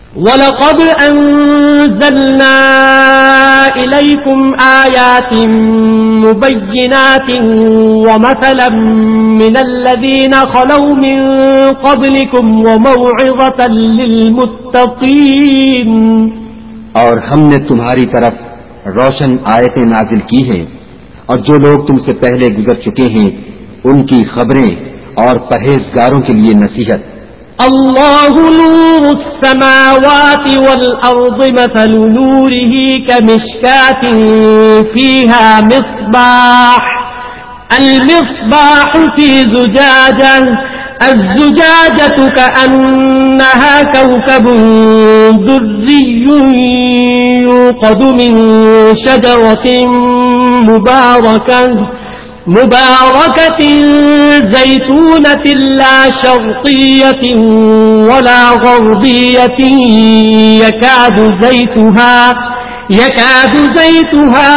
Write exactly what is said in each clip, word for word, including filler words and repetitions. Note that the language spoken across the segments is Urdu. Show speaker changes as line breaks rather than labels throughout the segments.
وَلَقَدْ أَنزَلْنَا إِلَيْكُمْ آيَاتٍ مُبَيِّنَاتٍ وَمَثَلًا مِّنَ الَّذِينَ خَلَوْا مِن قَبْلِكُمْ وَمَوْعِظَةً لِّلْمُتَّقِينَ،
اور ہم نے تمہاری طرف روشن آیتیں نازل کی ہیں، اور جو لوگ تم سے پہلے گزر چکے ہیں ان کی خبریں اور پرہیزگاروں کے لیے نصیحت۔
اللہ نور السماوات والأرض مثل نوره كمشكاة فيها مصباح المصباح في زجاجة الزجاجة كأنها كوكب دري يوقد من شجرة مباركة مباركة زيتونة لا شرقية ولا غربية يكاد زيتها يكاد زيتها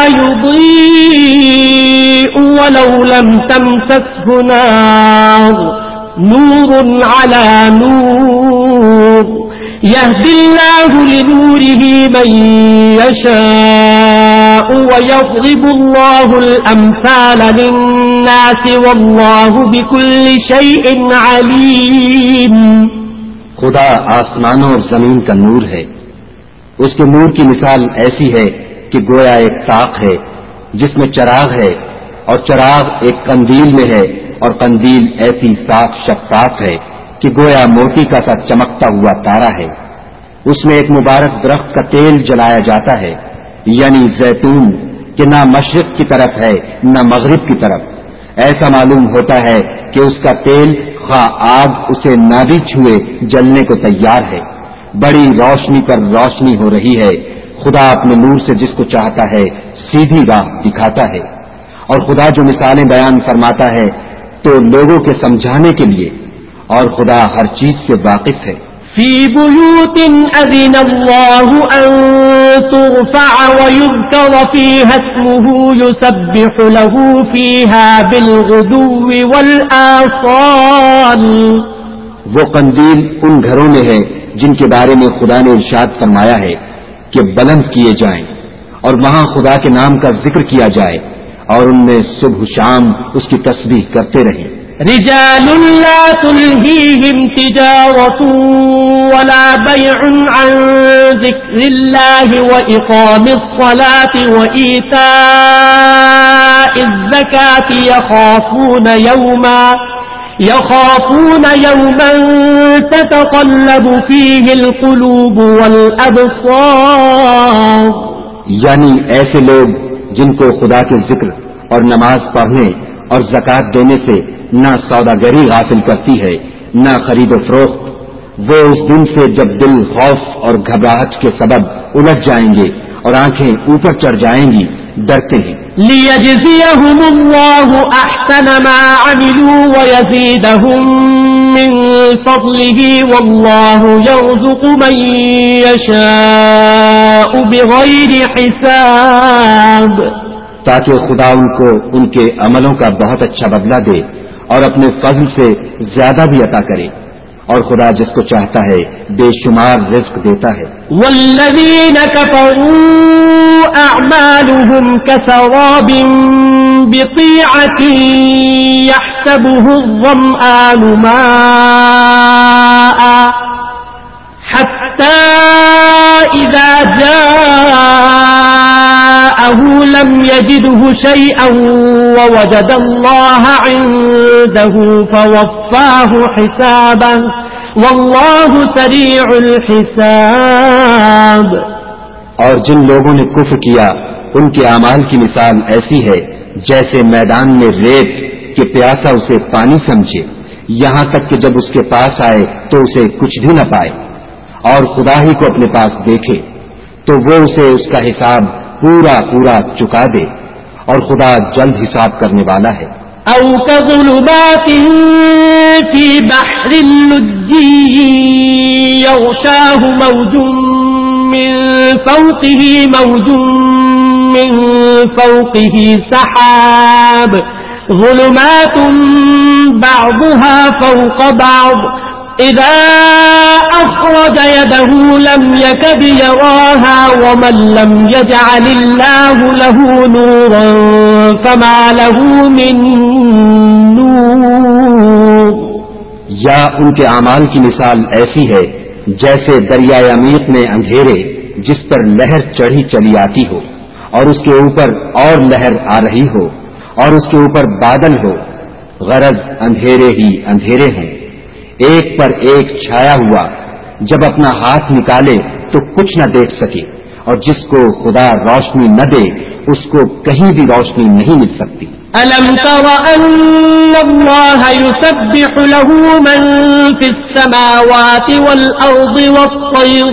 يضيء ولو لم تمسسه نار نور على نور يهدي الله لنوره من يشاء ويضرب الله الأمثال للناس والله بكل شيء عليم۔
خدا آسمانوں اور زمین کا نور ہے، اس کے نور کی مثال ایسی ہے کہ گویا ایک طاق ہے جس میں چراغ ہے، اور چراغ ایک قندیل میں ہے، اور قندیل ایسی صاف شفاف ہے کہ گویا موتی کا سا چمکتا ہوا تارا ہے۔ اس میں ایک مبارک درخت کا تیل جلایا جاتا ہے، یعنی زیتون، کہ نہ مشرق کی طرف ہے نہ مغرب کی طرف۔ ایسا معلوم ہوتا ہے کہ اس کا تیل خواہ آگ اسے نہ بھی چھوئے جلنے کو تیار ہے۔ بڑی روشنی پر روشنی ہو رہی ہے۔ خدا اپنے نور سے جس کو چاہتا ہے سیدھی راہ دکھاتا ہے، اور خدا جو مثالیں بیان فرماتا ہے تو لوگوں کے سمجھانے کے لیے، اور خدا ہر چیز سے واقف ہے۔
فی بیوت اذن اللہ ان ترفع ویذکر فیہا اسمہ یسبح له فیہا بالغدو والآصال۔
وہ قندیل ان گھروں میں ہے جن کے بارے میں خدا نے ارشاد فرمایا ہے کہ بلند کیے جائیں، اور وہاں خدا کے نام کا ذکر کیا جائے، اور ان میں صبح شام اس کی تسبیح کرتے رہیں۔
رجال لا تلهيهم تجارة ولا بيع عن ذكر الله وإقام الصلاة وإيتاء الزكاة يخافون يوما يخافون يوما تتقلب فيه القلوب والأبصار۔
یعنی ایسے لوگ جن کو خدا کے ذکر اور نماز پڑھنے اور زکوٰۃ دینے سے نہ سوداگری غافل کرتی ہے نہ خرید و فروخت، وہ اس دن سے جب دل خوف اور گھبراہٹ کے سبب الجھ جائیں گے اور آنکھیں اوپر چڑھ جائیں گی، ڈرتے ہیں۔
لِيَجْزِيَهُمُ اللَّهُ أَحْسَنَ مَا عَمِلُوا وَيَزِيدَهُم مِّن فَضْلِهِ وَاللَّهُ يَرْزُقُ مَن يَشَاءُ بِغَيْرِ حِسَابٍ،
تاکہ خدا ان کو ان کے عملوں کا بہت اچھا بدلہ دے اور اپنے فضل سے زیادہ بھی عطا کرے، اور خدا جس کو چاہتا ہے بے شمار رزق دیتا ہے۔
والذین کفروا اعمالهم كسراب بقيعة يحسبه الظمآن ماء حتى إذا جاءه لم يجده شيئا ووجد الله عنده فوفاه حسابه والله سريع الحساب۔
اور جن لوگوں نے کفر کیا ان کے اعمال کی مثال ایسی ہے جیسے میدان میں ریت کہ پیاسا اسے پانی سمجھے، یہاں تک کہ جب اس کے پاس آئے تو اسے کچھ بھی نہ پائے، اور خدا ہی کو اپنے پاس دیکھے تو وہ اسے اس کا حساب پورا پورا چکا دے، اور خدا جلد حساب کرنے والا ہے۔
او كظلمات في بحر اللجي يغشاه موج من فوقه موج من فوقه سحاب ظلمات بعضها فوق بعض إذا أخرج يده لم يكد يراها ومن لم يجعل الله له نورا فما له من نور.
یا ان کے اعمال کی مثال ایسی ہے جیسے دریائے عمیق میں اندھیرے جس پر لہر چڑھی چلی آتی ہو اور اس کے اوپر اور لہر آ رہی ہو اور اس کے اوپر بادل ہو. غرض اندھیرے ہی اندھیرے ہیں ایک پر ایک چھایا ہوا. جب اپنا ہاتھ نکالے تو کچھ نہ دیکھ سکے اور جس کو خدا روشنی نہ دے اس کو کہیں بھی روشنی نہیں مل سکتی.
أَلَمْ تَرَ أَنَّ اللَّهَ يُسَبِّحُ لَهُ مَن فِي السَّمَاوَاتِ وَالْأَرْضِ وَالطَّيْرُ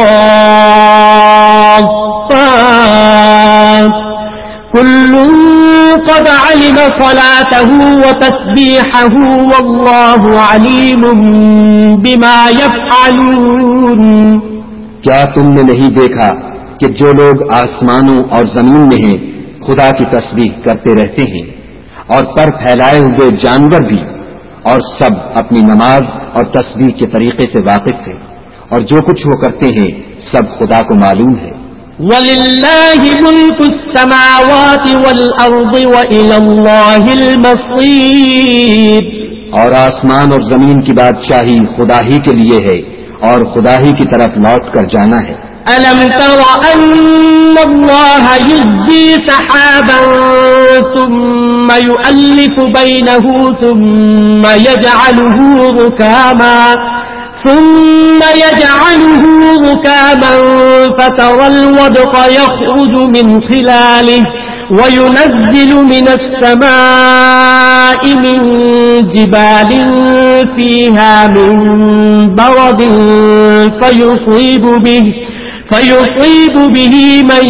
صَافَّاتٍ كُلٌّ قَدْ عَلِمَ صَلَاتَهُ وَتَسْبِيحَهُ وَاللَّهُ عَلِيمٌ بِمَا يَفْعَلُونَ.
کیا تم نے نہیں دیکھا کہ جو لوگ آسمانوں اور زمین میں ہیں خدا کی تسبیح کرتے رہتے ہیں اور پر پھیلائے ہوئے جانور بھی اور سب اپنی نماز اور تسبیح کے طریقے سے واقف ہیں اور جو کچھ وہ کرتے ہیں سب خدا کو معلوم ہے.
وَلِلَّهِ مُلْكُ السَّمَاوَاتِ وَالْأَرْضِ وَإِلَى اللَّهِ الْمَصِيرُ.
اور آسمان اور زمین کی بادشاہی خدا ہی کے لیے ہے اور خدا ہی کی طرف لوٹ کر جانا ہے.
أَلَمْ تَرَ أَنَّ اللَّهَ يُزْجِي سَحَابًا ثُمَّ يُؤَلِّفُ بَيْنَهُ ثُمَّ يَجْعَلُهُ رُكَامًا ثُمَّ يَجْعَلُهُ رُكَامًا فَتَرَى الْوَدْقَ يَخْرُجُ مِنْ خِلَالِهِ وَيُنَزِّلُ مِنَ السَّمَاءِ مِنْ جِبَالٍ فِيهَا مِنْ بَرَدٍ فَيُصِيبُ بِهِ فَيُصِيبُ بِهِ مَن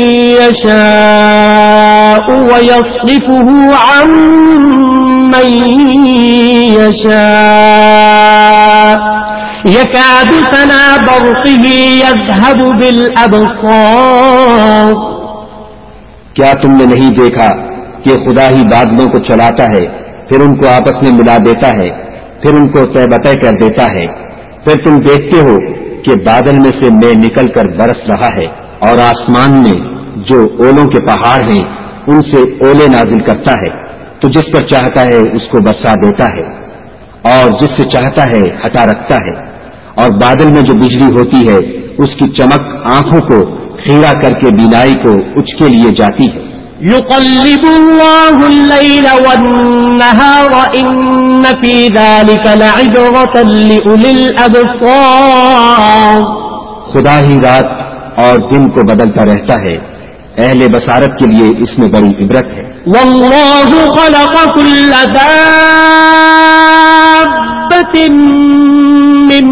يَشَاءُ وَيَصْرِفُهُ عَن مَّن يَشَاءُ يَكَادُ سَنَا بَرْقِهِ يَذْهَبُ بِالْأَبْصَارِ.
کیا تم نے نہیں دیکھا کہ خدا ہی بادلوں کو چلاتا ہے پھر ان کو آپس میں ملا دیتا ہے پھر ان کو طے بطے کر دیتا ہے پھر تم دیکھتے ہو کہ بادل میں سے مے نکل کر برس رہا ہے اور آسمان میں جو اولوں کے پہاڑ ہیں ان سے اولے نازل کرتا ہے تو جس پر چاہتا ہے اس کو برسا دیتا ہے اور جس سے چاہتا ہے ہٹا رکھتا ہے. اور بادل میں جو بجلی ہوتی ہے اس کی چمک آنکھوں کو خیرہ کر کے بینائی کو اچ کے لیے جاتی ہے.
يُقَلِّبُ اللَّهُ اللَّيْلَ وَالنَّهَارَ إِنَّ فِي ذَلِكَ لَعِبْرَةً لِأُولِي الْأَبْصَارِ.
خدا ہی رات اور دن کو بدلتا رہتا ہے اہل بصارت کے لیے اس میں بڑی عبرت ہے.
وَاللَّهُ خَلَقَ كُلَّ دَابَّةٍ مِّن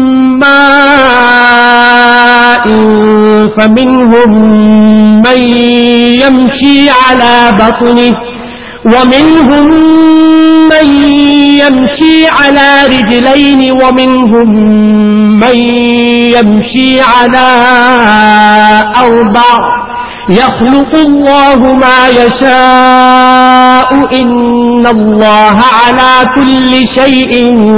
مَّاءٍ فَمِنْهُم مَّن يَمْشِي عَلَى بَطْنِهِ وَمِنْهُم مَّن يَمْشِي عَلَى رِجْلَيْنِ وَمِنْهُم مَّن يَمْشِي عَلَى أَرْبَعٍ يَخْلُقُ اللَّهُ مَا يَشَاءُ إِنَّ اللَّهَ عَلَى كُلِّ شَيْءٍ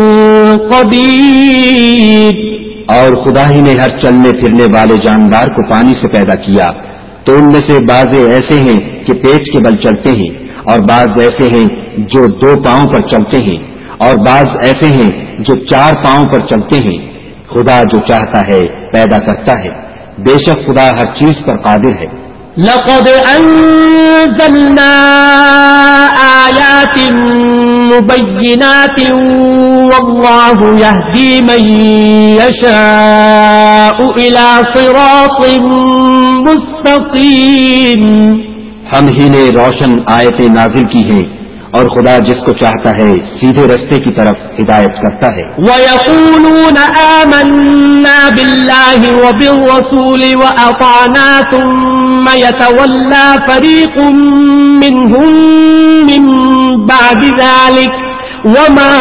قَدِيرٌ.
اور خدا ہی نے ہر چلنے پھرنے والے جاندار کو پانی سے پیدا کیا تو ان میں سے بعض ایسے ہیں کہ پیٹ کے بل چلتے ہیں اور بعض ایسے ہیں جو دو پاؤں پر چلتے ہیں اور بعض ایسے ہیں جو چار پاؤں پر چلتے ہیں. خدا جو چاہتا ہے پیدا کرتا ہے بے شک خدا ہر چیز پر قادر ہے.
لقد أنزلنا آيات مبينات والله يهدي من يشاء إلى صراط مستقيم.
ہم ہی نے روشن آیتیں نازل کی ہیں اور خدا جس کو چاہتا ہے سیدھے رستے کی طرف ہدایت کرتا ہے.
وَيَقُولُونَ آمَنَّا بِاللَّهِ وَبِالرَّسُولِ وَأَطَعْنَا ثُمَّ يَتَوَلَّى فَرِيقٌ مِّنْهُم مِّن بَعْدِ ذَلِكَ وَمَا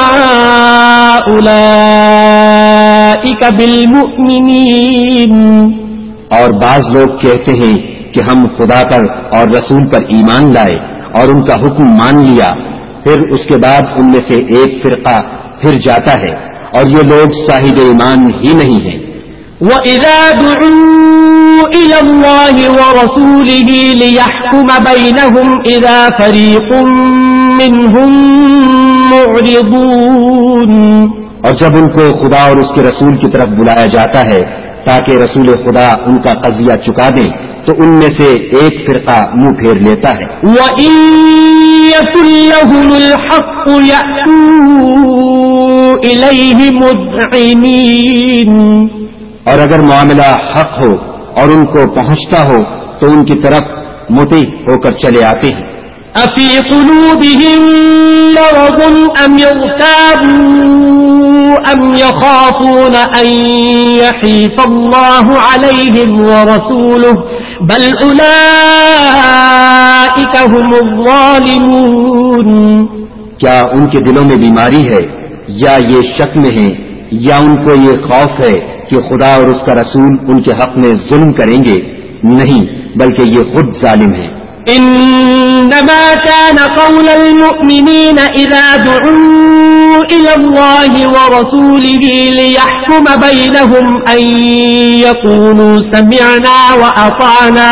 أُولَئِكَ بِالْمُؤْمِنِينَ.
اور بعض لوگ کہتے ہیں کہ ہم خدا پر اور رسول پر ایمان لائے اور ان کا حکم مان لیا پھر اس کے بعد ان میں سے ایک فرقہ پھر جاتا ہے اور یہ لوگ صاحب ایمان ہی نہیں ہیں.
وَإِذَا دُعُوا إِلَى اللَّهِ وَرَسُولِهِ لِيَحْكُمَ بَيْنَهُمْ إِذَا فَرِيقٌ مِّنْهُمْ مُعْرِضُونَ،
اور جب ان کو خدا اور اس کے رسول کی طرف بلایا جاتا ہے تاکہ رسول خدا ان کا قضیہ چکا دیں تو ان میں سے ایک فرقہ منہ پھیر لیتا ہے۔
وَإِن يَكُن لَّهُمُ الْحَقُّ يَأْتُوا إِلَيْهِ مُذْعِنِينَ،
اور اگر معاملہ حق ہو اور ان کو پہنچتا ہو تو ان کی طرف مطیع ہو کر چلے آتے ہیں۔
أَفِي قُلُوبِهِم مَّرَضٌ أَمْ ارْتَابُوا أَمْ يَخَافُونَ أَن يَحِيفَ اللَّهُ عَلَيْهِمْ وَرَسُولُهُ بَلْ أُولَٰئِكَ هُمُ الظَّالِمُونَ،
کیا ان کے دلوں میں بیماری ہے یا یہ شک میں ہیں یا ان کو یہ خوف ہے کہ خدا اور اس کا رسول ان کے حق میں ظلم کریں گے؟ نہیں، بلکہ یہ خود ظالم ہیں۔
إنما كان قول المؤمنين إذا دعوا إلى الله ورسوله ليحكم بينهم أن يقولوا سمعنا وأطعنا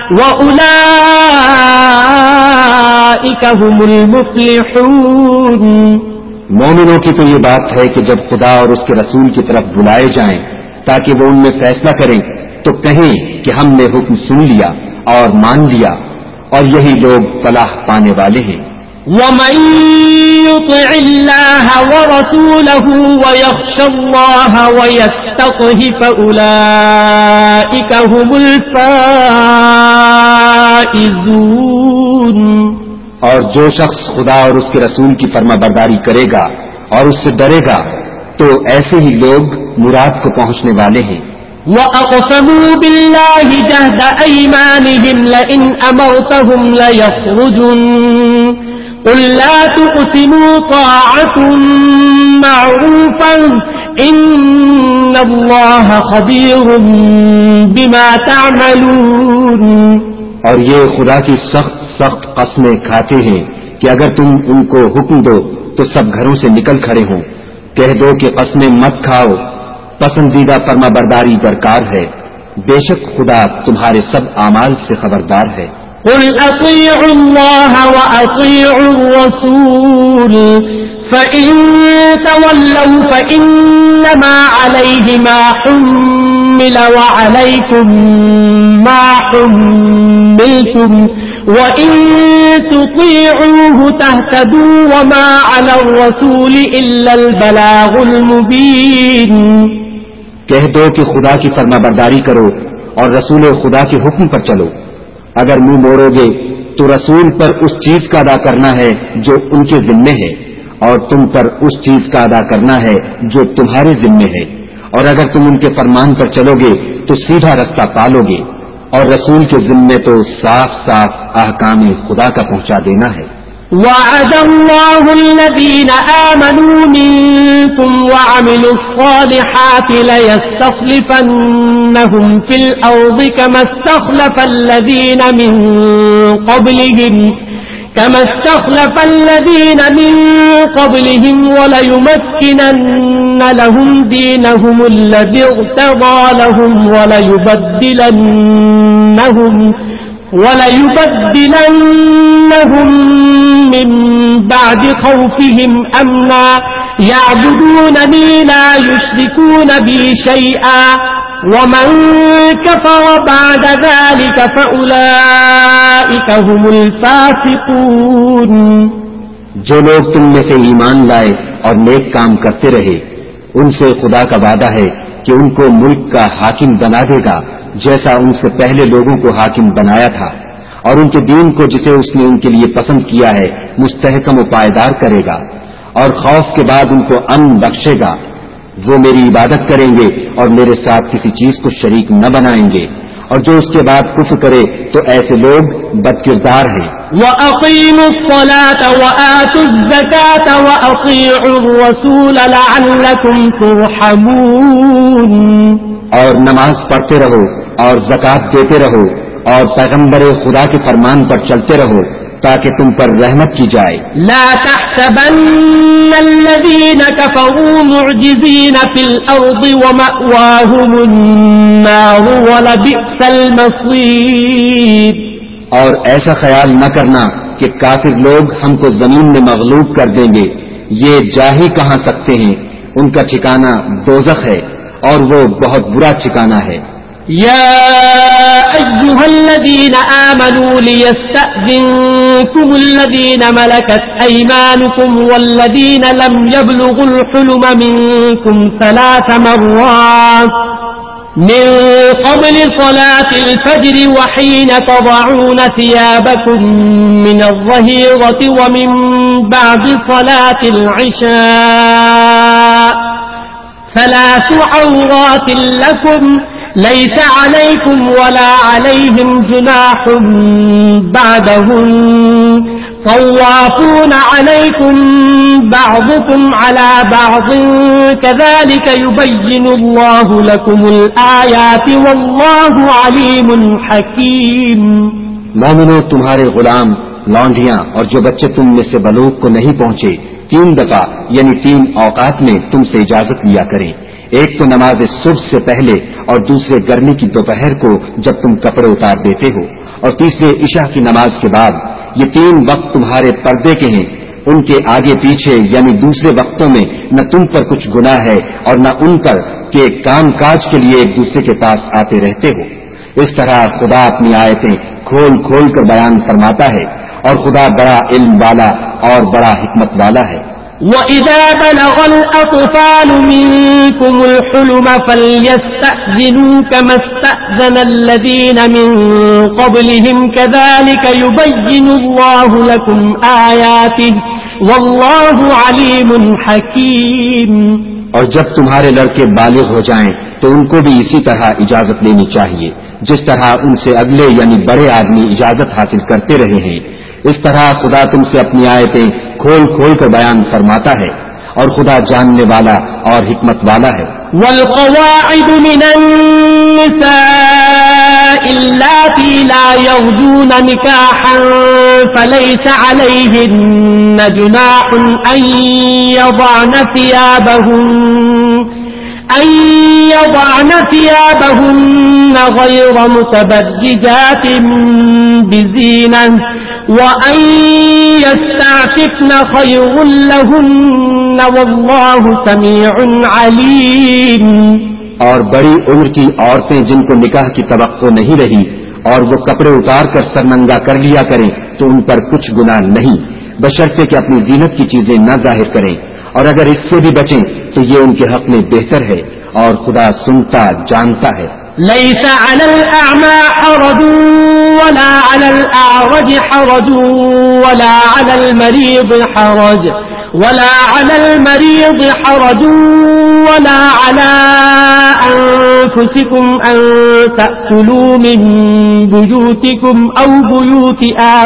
وأولئك هم المفلحون۔
مومنوں کی تو یہ بات ہے کہ جب خدا اور اس کے رسول کی طرف بلائے جائیں تاکہ وہ ان میں فیصلہ کریں تو کہیں کہ ہم نے حکم سن لیا اور مان لیا، اور یہی لوگ فلاح پانے والے ہیں۔
وَمَن يُطِعِ اللَّهَ وَرَسُولَهُ وَيَخْشَ اللَّهَ وَيَتَّقْهِ فَأُولَئِكَ هُمُ الْفَائِزُونَ۔
اور جو شخص خدا اور اس کے رسول کی فرما برداری کرے گا اور اس سے ڈرے گا تو ایسے ہی لوگ مراد کو پہنچنے والے ہیں۔
وَأَقْسَمُوا بِاللَّهِ جَهْدَ أَيْمَانِهِمْ لَئِنْ أَمَرْتَهُمْ لَيَخْرُجُنَّ قُل لَّا تُقْسِمُوا طَاعَةٌ مَّعْرُوفَةٌ إِنَّ اللَّهَ خَبِيرٌ بِمَا تَعْمَلُونَ۔
اور یہ خدا کی سخت سخت قسمیں کھاتے ہیں کہ اگر تم ان کو حکم دو تو سب گھروں سے نکل کھڑے ہوں۔ کہہ دو کہ قسمیں مت کھاؤ، پسندیدہ فرما برداری درکار ہے، بے شک خدا تمہارے سب اعمال سے خبردار ہے۔
قل اطیعوا اللہ واطیعوا الرسول فإن تولوا فإنما علیہ ما حمل وعلیکم ما حملتم وإن تطيعوه تهتدوا وما على الرسول إلا البلاغ المبين۔
کہہ دو کہ خدا کی فرما برداری کرو اور رسول خدا کے حکم پر چلو، اگر منہ موڑو گے تو رسول پر اس چیز کا ادا کرنا ہے جو ان کے ذمے ہے اور تم پر اس چیز کا ادا کرنا ہے جو تمہارے ذمے ہے، اور اگر تم ان کے فرمان پر چلو گے تو سیدھا رستہ پالو گے، اور رسول کے ذمے تو صاف صاف احکام خدا کا پہنچا دینا ہے۔
وعد اللہ الذین آمنوا منکم وعملوا الصالحات لیستخلفنہم فی الارض کما استخلف الذین من قبلہم كما استخلف الذين من قبلهم وليمكنن لهم دينهم الذي ارتضى لهم وليبدلنهم وليبدلنهم من بعد خوفهم أمنا يعبدونني لا يشركون بي شيئا ومن كفر بعد ذلك فأولئك هم الفاسقون۔
جو لوگ تم میں سے ایمان لائے اور نیک کام کرتے رہے ان سے خدا کا وعدہ ہے کہ ان کو ملک کا حاکم بنا دے گا جیسا ان سے پہلے لوگوں کو حاکم بنایا تھا، اور ان کے دین کو جسے اس نے ان کے لیے پسند کیا ہے مستحکم و پائیدار کرے گا، اور خوف کے بعد ان کو امن بخشے گا۔ وہ میری عبادت کریں گے اور میرے ساتھ کسی چیز کو شریک نہ بنائیں گے، اور جو اس کے بعد کفر کرے تو ایسے لوگ بدکردار ہیں۔
وَأَقِيمُوا الصَّلَاةَ وَآتُوا الزَّكَاةَ وَأَطِيعُوا الرَّسُولَ لَعَلَّكُمْ تُرْحَمُونَ۔
اور نماز پڑھتے رہو اور زکوٰۃ دیتے رہو اور پیغمبر خدا کے فرمان پر چلتے رہو تاکہ تم پر رحمت کی جائے.
لا تحسبن الذين كفروا معجزين في الأرض ومأواهم النار ولبئس المصير.
اور ایسا خیال نہ کرنا کہ کافر لوگ ہم کو زمین میں مغلوب کر دیں گے. یہ جا ہی کہاں سکتے ہیں، ان کا ٹھکانہ دوزخ ہے اور وہ بہت برا ٹھکانہ ہے.
يا أيها الذين آمنوا ليستأذنكم الذين ملكت أيمانكم والذين لم يبلغوا الحلم منكم ثلاث مرات من قبل صلاة الفجر وحين تضعون ثيابكم من الظهيرة ومن بعد صلاة العشاء ثلاث عورات لكم ليس عليكم ولا عليهم جناح بعدهم طوافون عليكم بعضكم على بعض كذلك يبين الله لكم الآيات والله عليم حكيم.
مومنو، تمہارے غلام، لونڈیاں اور جو بچے تم میں سے بلوغ کو نہیں پہنچے تین دفعہ یعنی تین اوقات میں تم سے اجازت لیا کریں. ایک تو نماز صبح سے پہلے اور دوسرے گرمی کی دوپہر کو جب تم کپڑے اتار دیتے ہو، اور تیسرے عشاء کی نماز کے بعد. یہ تین وقت تمہارے پردے کے ہیں. ان کے آگے پیچھے یعنی دوسرے وقتوں میں نہ تم پر کچھ گناہ ہے اور نہ ان پر کہ کام کاج کے لیے ایک دوسرے کے پاس آتے رہتے ہو. اس طرح خدا اپنی آیتیں کھول کھول کر بیان فرماتا ہے اور خدا بڑا علم والا اور بڑا حکمت والا ہے.
وَإِذَا بَلَغَ الْأَطْفَالُ مِنكُمُ الْحُلُمَ فَلْيَسْتَأْذِنُوا كَمَا اسْتَأْذَنَ الَّذِينَ مِن قَبْلِهِمْ كَذَلِكَ يُبَيِّنُ اللَّهُ لَكُمْ آيَاتِهِ وَاللَّهُ عَلِيمٌ حَكِيمٌ.
اور جب تمہارے لڑکے بالغ ہو جائیں تو ان کو بھی اسی طرح اجازت لینی چاہیے جس طرح ان سے اگلے یعنی بڑے آدمی اجازت حاصل کرتے رہے ہیں. اس طرح خدا تم سے اپنی آیتیں کھول کھول کر بیان فرماتا ہے اور خدا جاننے والا اور حکمت والا ہے.
والقواعد من النساء اللاتي لا يرجون نكاحا فليس عليهن جناح أن يضعن ثيابهن أن يضعن ثيابهن غير متبرجات بزينة وأن يستعففن خير لهن والله سميع عليم.
اور بڑی عمر کی عورتیں جن کو نکاح کی توقع نہیں رہی اور وہ کپڑے اتار کر سرننگا کر لیا کریں تو ان پر کچھ گناہ نہیں، بشرطے کہ اپنی زینت کی چیزیں نہ ظاہر کریں، اور اگر اس سے بھی بچیں تو یہ ان کے حق میں بہتر ہے اور خدا سنتا جانتا ہے.
ليس على الأعمى حرج ولا على الأعرج حرج ولا على المريض حرج ولا على المريض حرج ولا على أنفسكم أن تأكلوا من بيوتكم أو بيوت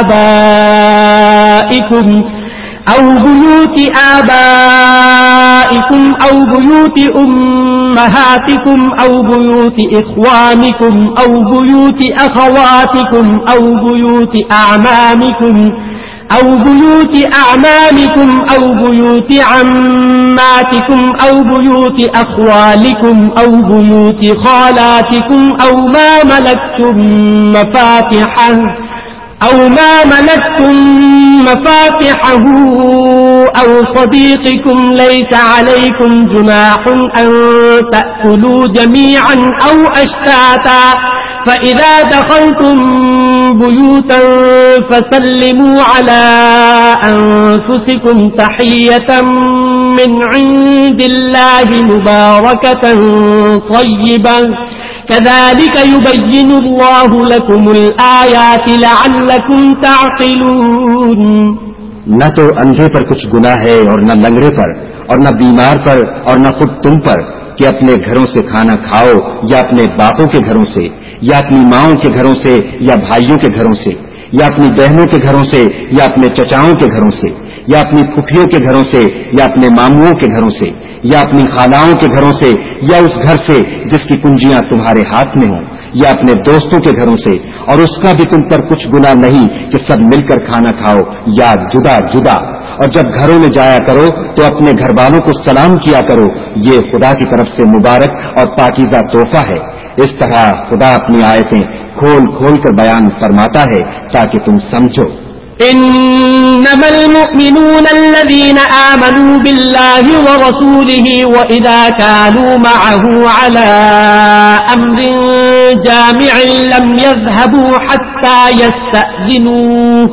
آبائكم أو بيوت آبائكم أو بيوت أمهاتكم أو بيوت إخوانكم أو بيوت أخواتكم أو بيوت أعمامكم أو بيوت أعمامكم أو بيوت عماتكم أو بيوت أخوالكم أو بيوت خالاتكم أو ما ملكتم مفاتحه أو ما ملكتم مفاتحه أو صديقكم ليس عليكم جناح أن تأكلوا جميعا أو أشتاتا فإذا دخلتم بيوتا فسلموا على أنفسكم تحية من عند الله مباركة طيبة كذلك يبين الله لكم الآيات لعلكم تعقلون.
نہ تو اندھے پر کچھ گناہ ہے اور نہ لنگڑے پر اور نہ بیمار پر اور نہ خود تم پر کہ اپنے گھروں سے کھانا کھاؤ یا اپنے باپوں کے گھروں سے یا اپنی ماؤں کے گھروں سے یا بھائیوں کے گھروں سے یا اپنی بہنوں کے گھروں سے یا اپنے چچاؤں کے گھروں سے یا اپنی پھپھیوں کے گھروں سے یا اپنے ماموؤں کے گھروں سے یا اپنی خالاؤں کے گھروں سے یا اس گھر سے جس کی کنجیاں تمہارے ہاتھ میں ہوں یا اپنے دوستوں کے گھروں سے، اور اس کا بھی تم پر کچھ گناہ نہیں کہ سب مل کر کھانا کھاؤ یا جدا جدا، اور جب گھروں میں جایا کرو تو اپنے گھر والوں کو سلام کیا کرو، یہ خدا کی طرف سے مبارک اور پاکیزہ تحفہ ہے۔ اس طرح خدا اپنی آیتیں کھول کھول کر بیان فرماتا ہے تاکہ تم سمجھو۔
إنما المؤمنون الذين آمنوا بالله ورسوله وإذا كانوا معه على أمر جامع لم يذهبوا حتى يستأذنوه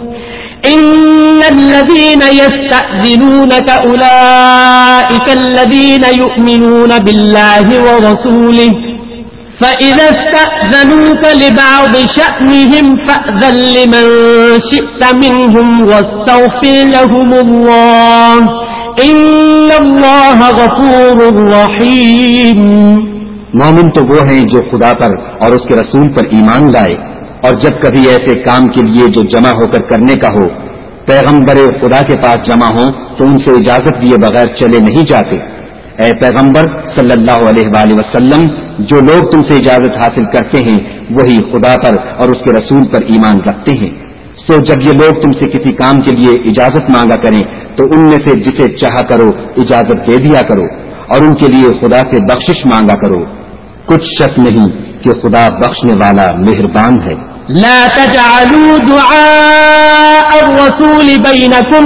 إن الذين يستأذنونك أولئك الذين يؤمنون بالله ورسوله فإذا استأذنوك لبعض شأنهم فأذن لمن شئت منهم واستغفر لهم الله إن الله غفور رحيم۔
مومن تو وہ ہیں جو خدا پر اور اس کے رسول پر ایمان لائے، اور جب کبھی ایسے کام کے لیے جو جمع ہو کر کرنے کا ہو پیغمبر خدا کے پاس جمع ہوں تو ان سے اجازت دیے بغیر چلے نہیں جاتے۔ اے پیغمبر صلی اللہ علیہ وآلہ وسلم، جو لوگ تم سے اجازت حاصل کرتے ہیں وہی خدا پر اور اس کے رسول پر ایمان رکھتے ہیں، سو جب یہ لوگ تم سے کسی کام کے لیے اجازت مانگا کریں تو ان میں سے جسے چاہا کرو اجازت دے دیا کرو، اور ان کے لیے خدا سے بخشش مانگا کرو، کچھ شک نہیں کہ خدا بخشنے والا مہربان ہے۔
لا تجعلوا دعاء الرسول بينكم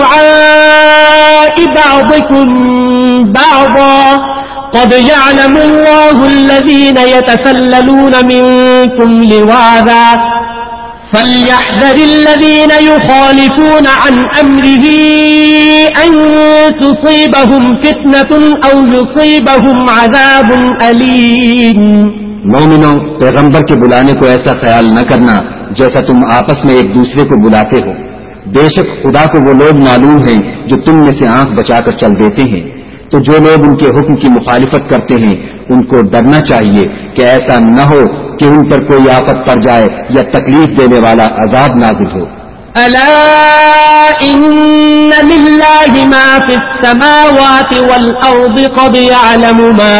كدعاء بعضكم بعضا قد يعلم الله الذين يتسللون منكم لواذا فليحذر الذين يخالفون عن أمره أن تصيبهم فتنة أو يصيبهم عذاب أليم۔
مومنوں، پیغمبر کے بلانے کو ایسا خیال نہ کرنا جیسا تم آپس میں ایک دوسرے کو بلاتے ہو، بے شک خدا کو وہ لوگ معلوم ہیں جو تم میں سے آنکھ بچا کر چل دیتے ہیں، تو جو لوگ ان کے حکم کی مخالفت کرتے ہیں ان کو ڈرنا چاہیے کہ ایسا نہ ہو کہ ان پر کوئی آفت پڑ جائے یا تکلیف دینے والا عذاب نازل ہو۔
ألا إن لله ما في السماوات والأرض قد يعلم ما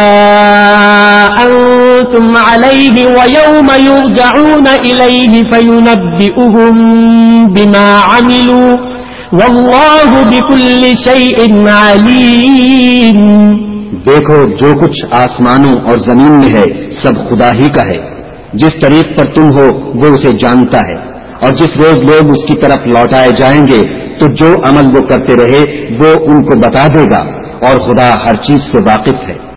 أنتم عليه ويوم يرجعون إليه فينبئهم بما عملوا والله بكل شيء عليم۔
دیکھو، جو کچھ آسمانوں اور زمین میں ہے سب خدا ہی کا ہے، جس طریق پر تم ہو وہ اسے جانتا ہے، اور جس روز لوگ اس کی طرف لوٹائے جائیں گے تو جو عمل وہ کرتے رہے وہ ان کو بتا دے گا، اور خدا ہر چیز سے واقف ہے۔